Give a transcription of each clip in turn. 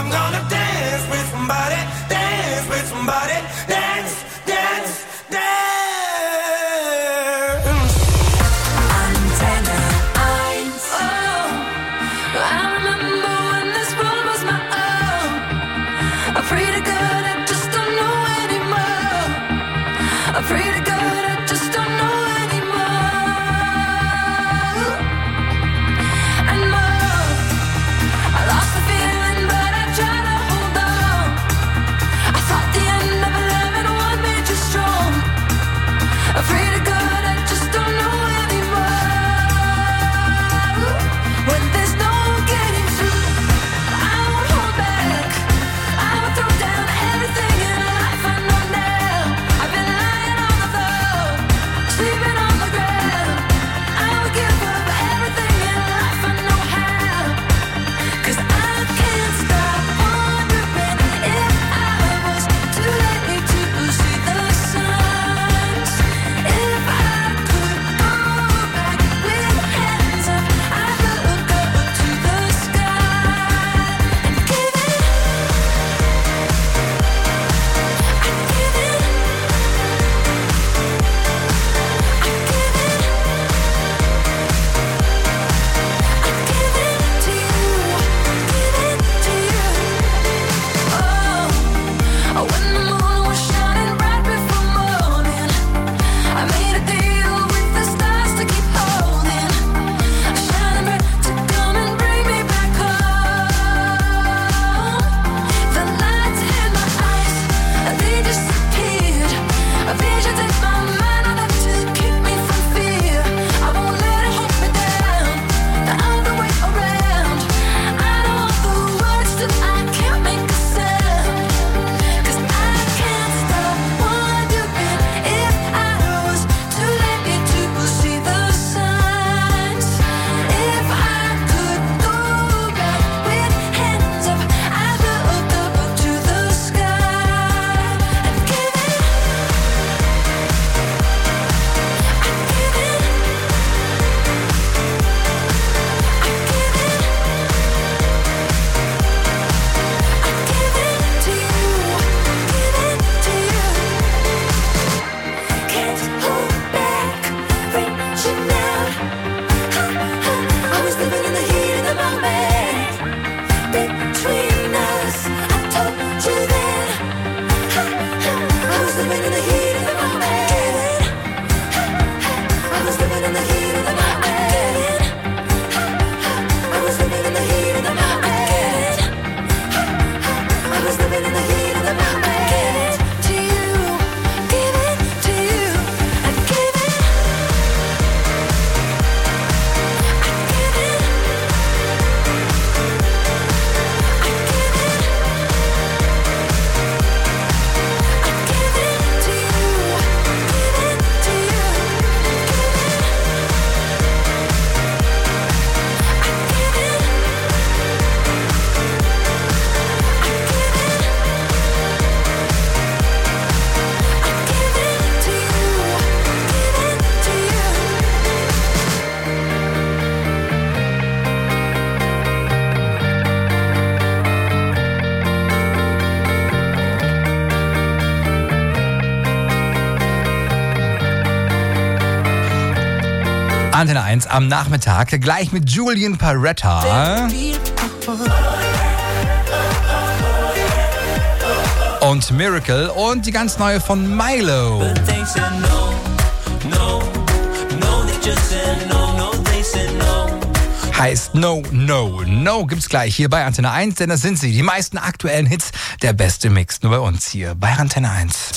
gonna dance with somebody, dance with somebody, dance, dance, dance. Antenne 1. Oh, I remember when this world was my own. Afraid of God, I just don't know anymore. Afraid of God, I just don't know anymore. And more, I lost the feeling, but I try to hold on. I thought the end of loving one made you strong. Afraid of God, I just don't know anymore. When there's no getting through, I won't hold back. I will throw down everything in life I know now. I've been lying on the floor, sleeping on the ground. I will give up everything in life I know how. 'Cause I can't stop wondering if I was too late to see the signs. If I could go back with hands up, I'd look up to the sky and give it. I'd give it. I'd give it. I'd give it to you. Give it to you. Oh, when the moon was shining bright before morning, I made a deal with the stars to keep holding. A shining bright to come and bring me back home. The lights in my eyes, they disappeared. Visions in my mind are there to keep me from fear. I won't let it hold me down, the other way around. I don't want the words till I can't make a sound. 'Cause I can't stop wondering if I was too late to see the signs. If I could go back with hands up, I'd look up to the sky and give it. I'd give it. I'd give it. I'd give it to you. Give it to you. Can't hold back, reaching out. I was living in the heat of the moment. Between us, I told you then. I was living in the heat of the moment. I was living in the heat of the moment. I was living in the heat of the moment. I was living in the heat of the moment. Give it to you. Give it to you. I'd give it. I'd give it. I'd give it. I'd give it to you. Give it to you. Give it. I'd give it. I'd give it. I'd give it to you. Give it to you. Antenne 1 am Nachmittag, gleich mit Julian Paretta und Miracle und die ganz neue von Milo. They said no, no, no, they just said no, no, they said no. Heißt No, No, No gibt's gleich hier bei Antenne 1, denn das sind sie, die meisten aktuellen Hits, der beste Mix nur bei uns hier bei Antenne 1.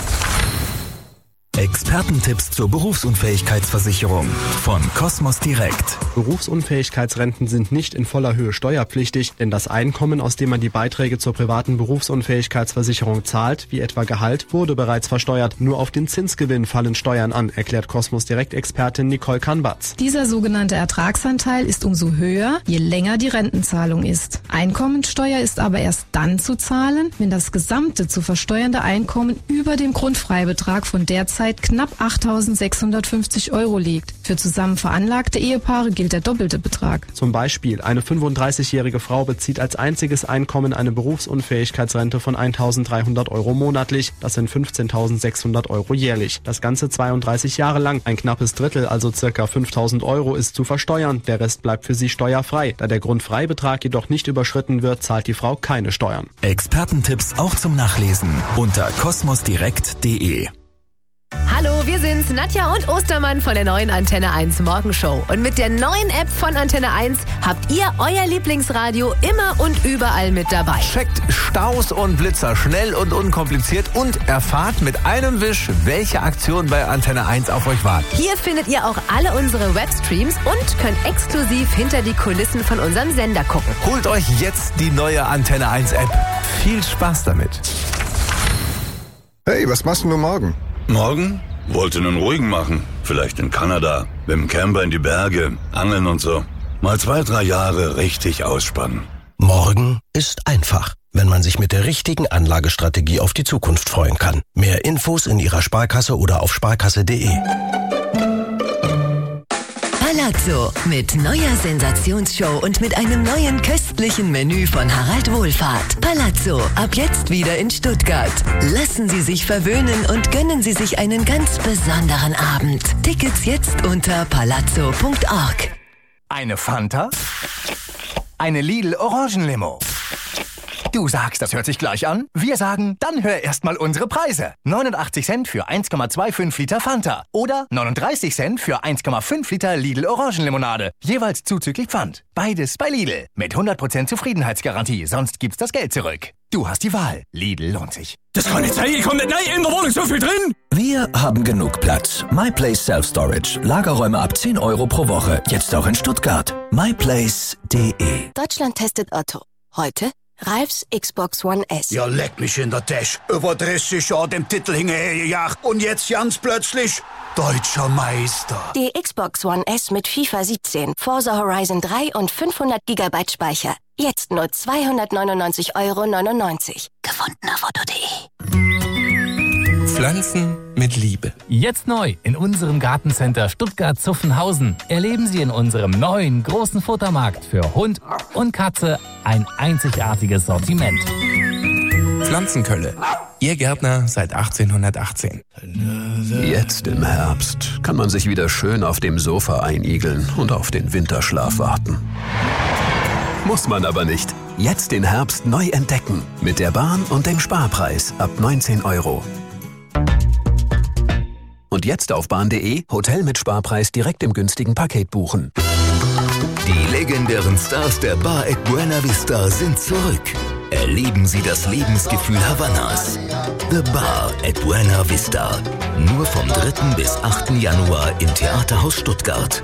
Expertentipps zur Berufsunfähigkeitsversicherung von Cosmos Direkt. Berufsunfähigkeitsrenten sind nicht in voller Höhe steuerpflichtig, denn das Einkommen, aus dem man die Beiträge zur privaten Berufsunfähigkeitsversicherung zahlt, wie etwa Gehalt, wurde bereits versteuert. Nur auf den Zinsgewinn fallen Steuern an, erklärt Cosmos Direkt-Expertin Nicole Kanbatz. Dieser sogenannte Ertragsanteil ist umso höher, je länger die Rentenzahlung ist. Einkommensteuer ist aber erst dann zu zahlen, wenn das gesamte zu versteuernde Einkommen über dem Grundfreibetrag von derzeit zurzeit knapp 8.650 € liegt. Für zusammen veranlagte Ehepaare gilt der doppelte Betrag. Zum Beispiel, eine 35-jährige Frau bezieht als einziges Einkommen eine Berufsunfähigkeitsrente von 1.300 € monatlich. Das sind 15.600 € jährlich. Das Ganze 32 Jahre lang. Ein knappes Drittel, also circa 5.000 € ist zu versteuern. Der Rest bleibt für sie steuerfrei. Da der Grundfreibetrag jedoch nicht überschritten wird, zahlt die Frau keine Steuern. Expertentipps auch zum Nachlesen unter kosmosdirekt.de. Hallo, wir sind's, Nadja und Ostermann von der neuen Antenne 1 Morgenshow. Und mit der neuen App von Antenne 1 habt ihr euer Lieblingsradio immer und überall mit dabei. Checkt Staus und Blitzer schnell und unkompliziert und erfahrt mit einem Wisch, welche Aktionen bei Antenne 1 auf euch warten. Hier findet ihr auch alle unsere Webstreams und könnt exklusiv hinter die Kulissen von unserem Sender gucken. Holt euch jetzt die neue Antenne 1 App. Viel Spaß damit. Hey, was machst du morgen? Morgen? Wollte einen ruhigen machen. Vielleicht in Kanada. Mit dem Camper in die Berge. Angeln und so. Mal 2-3 Jahre richtig ausspannen. Morgen ist einfach, wenn man sich mit der richtigen Anlagestrategie auf die Zukunft freuen kann. Mehr Infos in Ihrer Sparkasse oder auf sparkasse.de. Palazzo mit neuer Sensationsshow und mit einem neuen köstlichen Menü von Harald Wohlfahrt. Palazzo, ab jetzt wieder in Stuttgart. Lassen Sie sich verwöhnen und gönnen Sie sich einen ganz besonderen Abend. Tickets jetzt unter palazzo.org. Eine Fanta? Eine Lidl Orangenlimo? Du sagst, das hört sich gleich an. Wir sagen, dann hör erst mal unsere Preise. 89 Cent für 1,25 Liter Fanta oder 39 Cent für 1,5 Liter Lidl Orangenlimonade. Jeweils zuzüglich Pfand. Beides bei Lidl. Mit 100% Zufriedenheitsgarantie, sonst gibt's das Geld zurück. Du hast die Wahl. Lidl lohnt sich. Das kann nicht sein, ich komme nicht rein, in der Wohnung so viel drin. Wir haben genug Platz. MyPlace Self-Storage. Lagerräume ab 10 € pro Woche. Jetzt auch in Stuttgart. myplace.de. Deutschland testet Otto. Heute Ralfs Xbox One S. Ja, leck mich in der Tasche. Über 30 Jahre dem Titel hinterhergejagt und jetzt ganz plötzlich Deutscher Meister. Die Xbox One S mit FIFA 17, Forza Horizon 3 und 500 GB Speicher. Jetzt nur 299,99 €. Gefunden auf otto.de. Pflanzen mit Liebe. Jetzt neu in unserem Gartencenter Stuttgart-Zuffenhausen erleben Sie in unserem neuen großen Futtermarkt für Hund und Katze ein einzigartiges Sortiment. Pflanzenkölle. Ihr Gärtner seit 1818. Jetzt im Herbst kann man sich wieder schön auf dem Sofa einigeln und auf den Winterschlaf warten. Muss man aber nicht. Jetzt den Herbst neu entdecken. Mit der Bahn und dem Sparpreis ab 19 €. Und jetzt auf bahn.de Hotel mit Sparpreis direkt im günstigen Paket buchen. Die legendären Stars der Bar at Buena Vista sind zurück. Erleben Sie das Lebensgefühl Havannas. The Bar at Buena Vista. Nur vom 3. bis 8. Januar im Theaterhaus Stuttgart.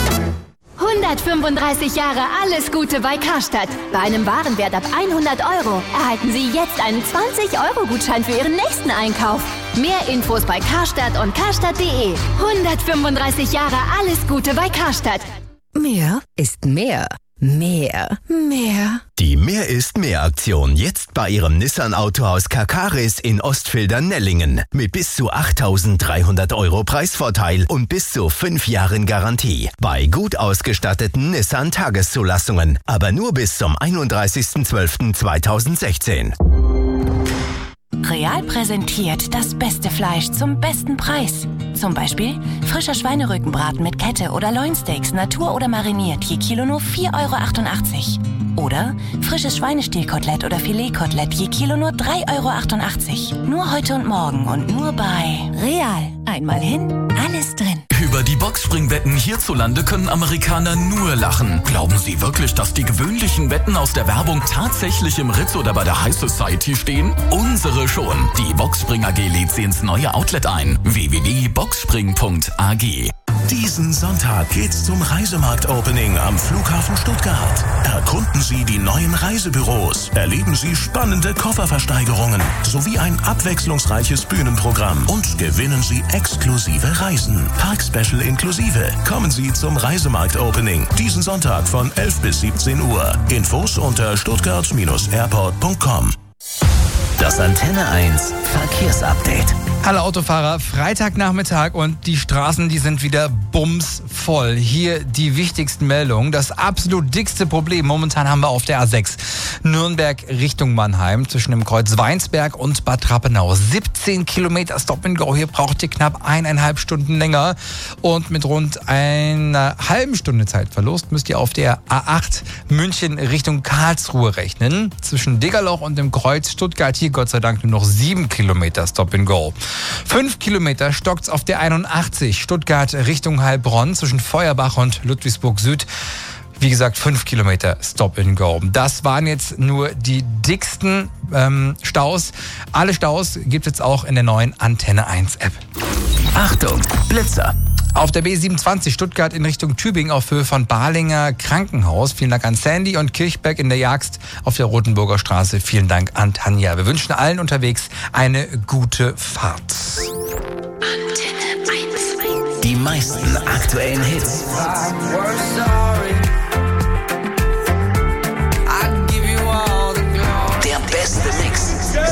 135 Jahre alles Gute bei Karstadt. Bei einem Warenwert ab 100 € erhalten Sie jetzt einen 20-€-Gutschein für Ihren nächsten Einkauf. Mehr Infos bei Karstadt und karstadt.de. 135 Jahre alles Gute bei Karstadt. Mehr ist mehr. Mehr. Mehr. Die Mehr ist mehr Aktion jetzt bei Ihrem Nissan Autohaus Kakaris in Ostfildern-Nellingen mit bis zu 8.300 € Preisvorteil und bis zu 5 Jahren Garantie bei gut ausgestatteten Nissan Tageszulassungen, aber nur bis zum 31.12.2016. Real präsentiert das beste Fleisch zum besten Preis. Zum Beispiel frischer Schweinerückenbraten mit Kette oder Loinsteaks, Natur oder mariniert, je Kilo nur 4,88 €. Oder frisches Schweinestielkotelett oder Filetkotelett, je Kilo nur 3,88 €. Nur heute und morgen und nur bei Real. Einmal hin, alles drin. Über die Boxspringwetten hierzulande können Amerikaner nur lachen. Glauben Sie wirklich, dass die gewöhnlichen Wetten aus der Werbung tatsächlich im Ritz oder bei der High Society stehen? Unsere schon. Die Boxspring AG lädt Sie ins neue Outlet ein. www.boxspring.ag. Diesen Sonntag geht's zum Reisemarkt-Opening am Flughafen Stuttgart. Erkunden Sie die neuen Reisebüros, erleben Sie spannende Kofferversteigerungen sowie ein abwechslungsreiches Bühnenprogramm und gewinnen Sie exklusive Reisen. Park-Special inklusive. Kommen Sie zum Reisemarkt-Opening diesen Sonntag von 11 bis 17 Uhr. Infos unter stuttgart-airport.com. Das Antenne 1 Verkehrsupdate. Hallo Autofahrer, Freitagnachmittag und die Straßen, die sind wieder bumsvoll. Hier die wichtigsten Meldungen. Das absolut dickste Problem momentan haben wir auf der A6. Nürnberg Richtung Mannheim zwischen dem Kreuz Weinsberg und Bad Rappenau. 17 Kilometer Stop and Go. Hier braucht ihr knapp 1,5 Stunden länger. Und mit rund einer halben Stunde Zeitverlust müsst ihr auf der A8 München Richtung Karlsruhe rechnen. Zwischen Degerloch und dem Kreuz Stuttgart hier Gott sei Dank nur noch 7 Kilometer Stop and Go. 5 Kilometer stockt's auf der 81 Stuttgart Richtung Heilbronn zwischen Feuerbach und Ludwigsburg Süd. Wie gesagt, 5 Kilometer Stop and Go. Das waren jetzt nur die dicksten Staus. Alle Staus gibt es jetzt auch in der neuen Antenne 1 App. Achtung, Blitzer. Auf der B27 Stuttgart in Richtung Tübingen auf Höhe von Balinger Krankenhaus. Vielen Dank an Sandy und Kirchberg in der Jagst auf der Rotenburger Straße. Vielen Dank an Tanja. Wir wünschen allen unterwegs eine gute Fahrt. Antenne 1. Die meisten aktuellen Hits. Der beste Mix.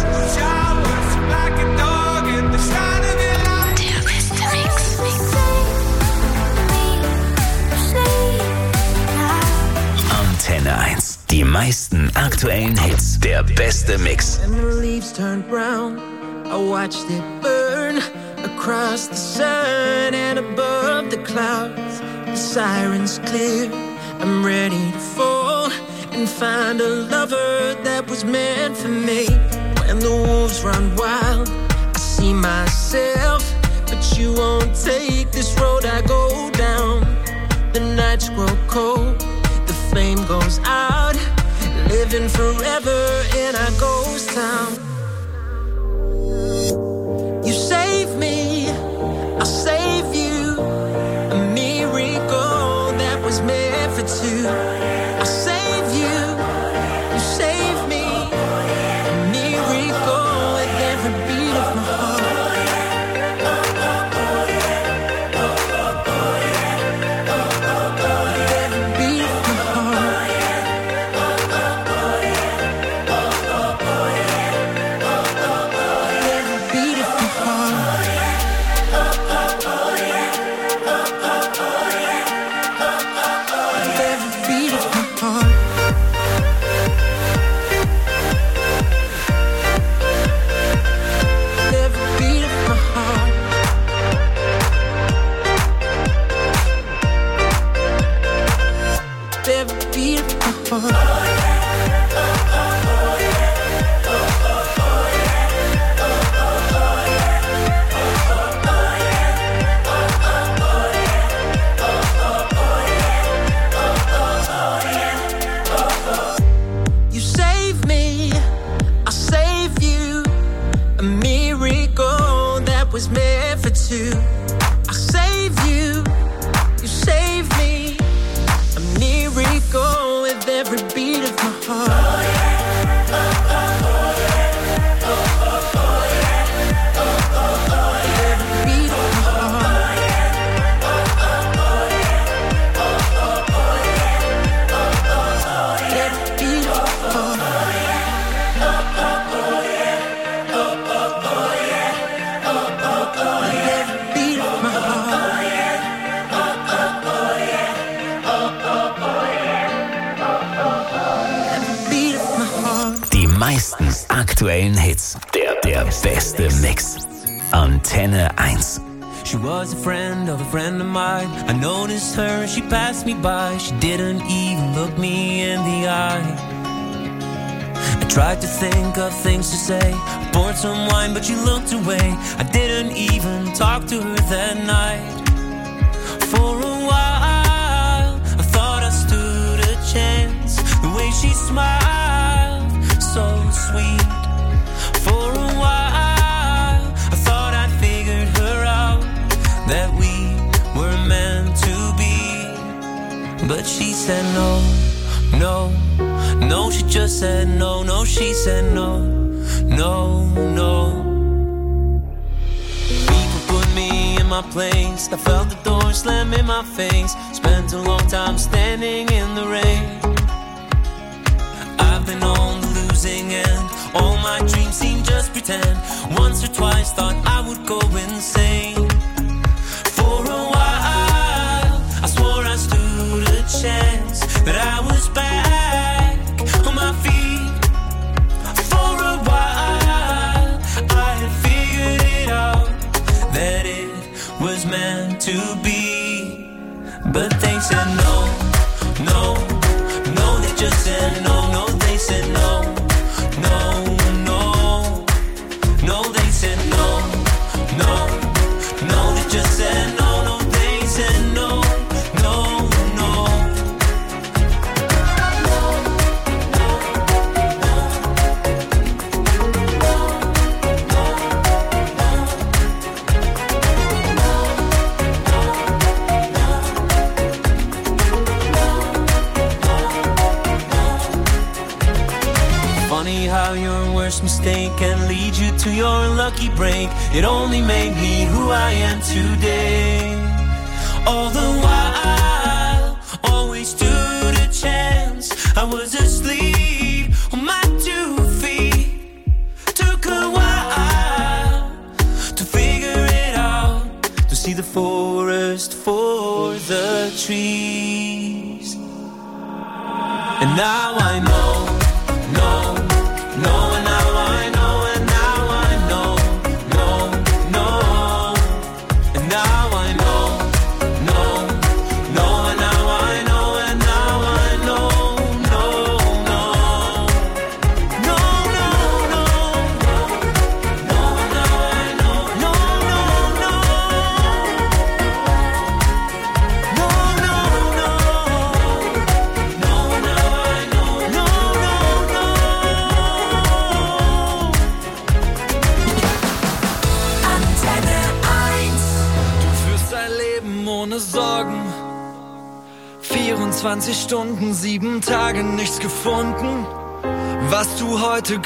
Antenne 1. Die meisten aktuellen Hits. Der beste Mix. And the leaves turned brown. I watched it burn across the sun and above the clouds. The sirens clear. I'm ready to fall and find a lover that was meant for me. When the wolves run wild, I see myself, but you won't take this road I go down. The nights grow cold. Flame goes out, living forever in our ghost town. You save me, I'll save you. A miracle that was meant for two. I'll save you, you save me. A miracle with every beat of my heart. Aktuellen Hits. Der beste Mix. Antenne 1. She was a friend of mine. I noticed her, she passed me by. She didn't even look me in the eye. I tried to think of things to say. I poured some wine, but she looked away. I didn't even talk to her that night. For a while, I thought I stood a chance. The way she smiled, so sweet. For a while, I thought I'd figured her out, that we were meant to be. But she said no, no, no, she just said no, no, she said no, no, no. People put me in my place, I felt the door slam in my face. Spent a long time standing in the rain. I've been on the losing end, all my dreams seem how your worst mistake can lead you to your lucky break. It only made me who I am today. All the while, always stood a chance. I was asleep on my 2 feet. Took a while to figure it out, to see the forest for the trees. And now I know, and now I know, and now I know, and now I know, and now I know, and now I know, ohne Sorgen. 24 Stunden, 7 Tage, nichts gefunden, was du heute